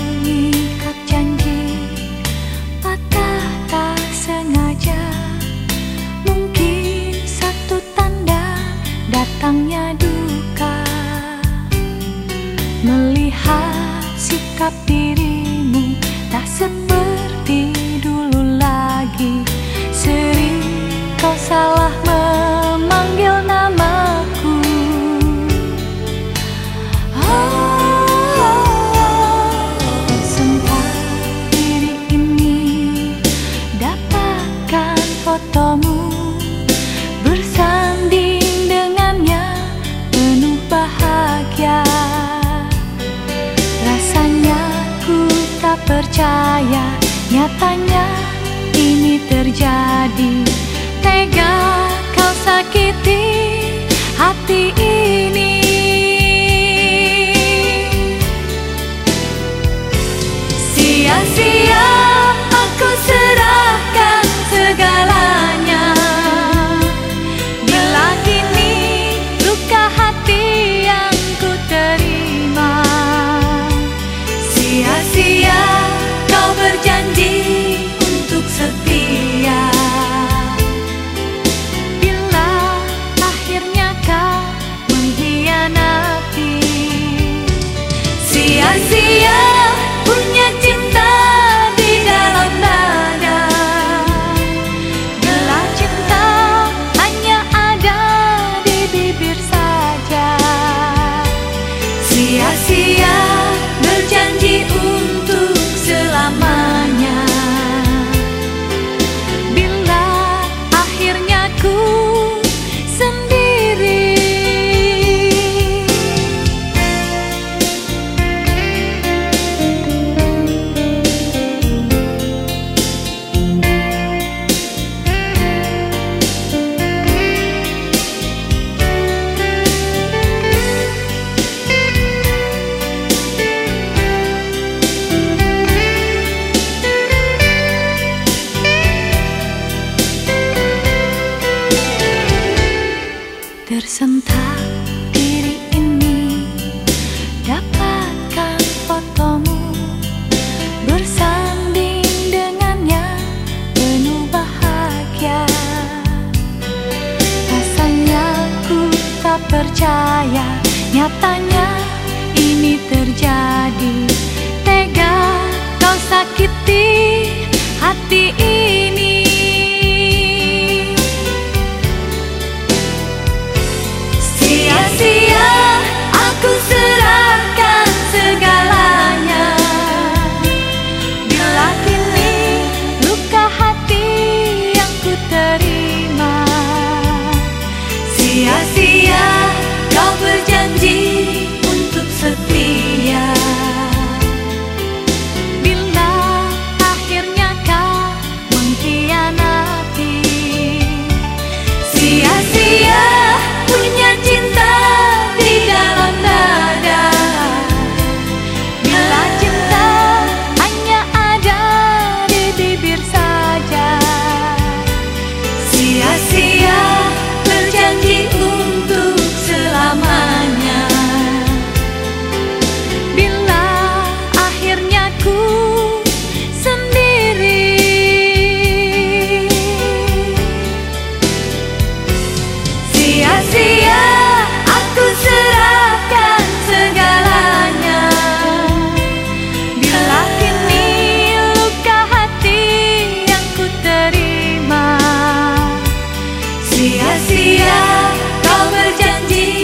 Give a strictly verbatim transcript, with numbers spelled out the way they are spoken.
mengikat janji, patah tak sengaja. Mungkin satu tanda datangnya duka. Melihat sikap dirimu tak seperti dulu lagi. Sering kau salah memanggil namaku. Oh, sempat diri ini dapatkan fotomu, bersanding dengannya penuh bahagia. Rasanya ku tak percaya, nyatanya ini terjadi. Tega kau sakiti hati ini. Sia-sia aku serahkan segalanya, bila kini luka hati yang ku terima. Sia-sia kau berjanji untuk setia, bila akhirnya kau mengkhianati. Sia-sia punya cinta di dalam dada, bila cinta hanya ada di bibir saja. Sia-sia berjanji untuk selamanya, bila akhirnya ku sendiri. Tersentak diri ini dapatkan fotomu, bersanding dengannya penuh bahagia. Rasanya ku tak percaya, nyatanya ini terjadi. Tega kau sakiti hati ini. Sia-sia aku serahkan segalanya, bila kini luka hati yang ku terima. Sia-sia kau berjanji untuk setia, bila akhirnya kau mengkhianati. Sia-sia punya cinta di dalam dada, bila cinta hanya ada di bibir saja. Sia-sia berjanji untuk selamanya, bila akhirnya ku sendiri. Sia-sia aku serahkan segalanya, bila kini luka hati yang ku terima. Sia-sia kau berjanji